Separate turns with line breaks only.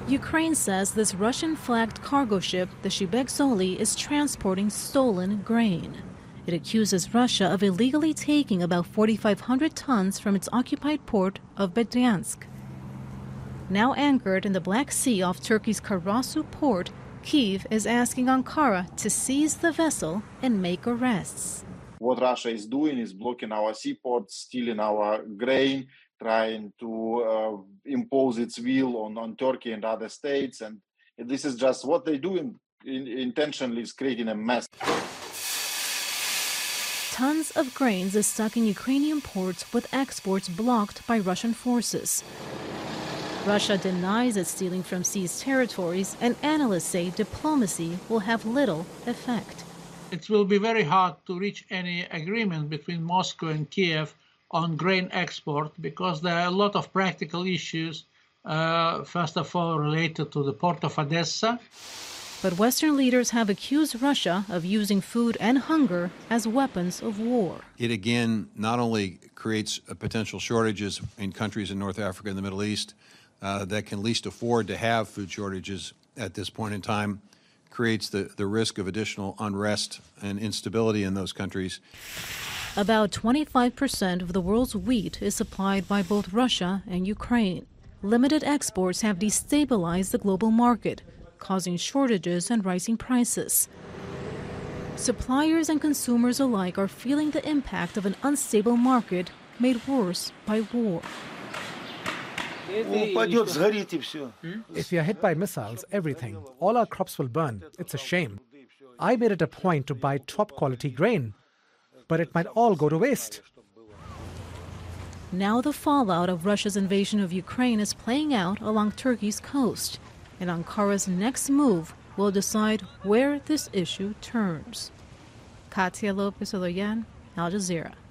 Ukraine says this Russian-flagged cargo ship, the Shibek Zoli, is transporting stolen grain. It accuses Russia of illegally taking about 4,500 tons from its occupied port of Berdyansk. Now anchored in the Black Sea off Turkey's Karasu port, Kyiv is asking Ankara to seize the vessel and make arrests.
What Russia is doing is blocking our seaports, stealing our grain, trying to impose its will on Turkey and other states. And this is just what they're doing intentionally, is creating a mess.
Tons of grains is stuck in Ukrainian ports with exports blocked by Russian forces. Russia denies it's stealing from seized territories, and analysts say diplomacy will have little effect.
It will be very hard to reach any agreement between Moscow and Kiev on grain export because there are a lot of practical issues, first of all related to the port of Odessa.
But Western leaders have accused Russia of using food and hunger as weapons of war.
It again not only creates potential shortages in countries in North Africa and the Middle East that can least afford to have food shortages at this point in time, creates the risk of additional unrest and instability in those countries.
About 25% of the world's wheat is supplied by both Russia and Ukraine. Limited exports have destabilized the global market, causing shortages and rising prices. Suppliers and consumers alike are feeling the impact of an unstable market made worse by war.
If we are hit by missiles, everything, all our crops will burn. It's a shame. I made it a point to buy top-quality grain, but it might all go to waste.
Now the fallout of Russia's invasion of Ukraine is playing out along Turkey's coast, and Ankara's next move will decide where this issue turns. Katia Lopez-Oloyan, Al Jazeera.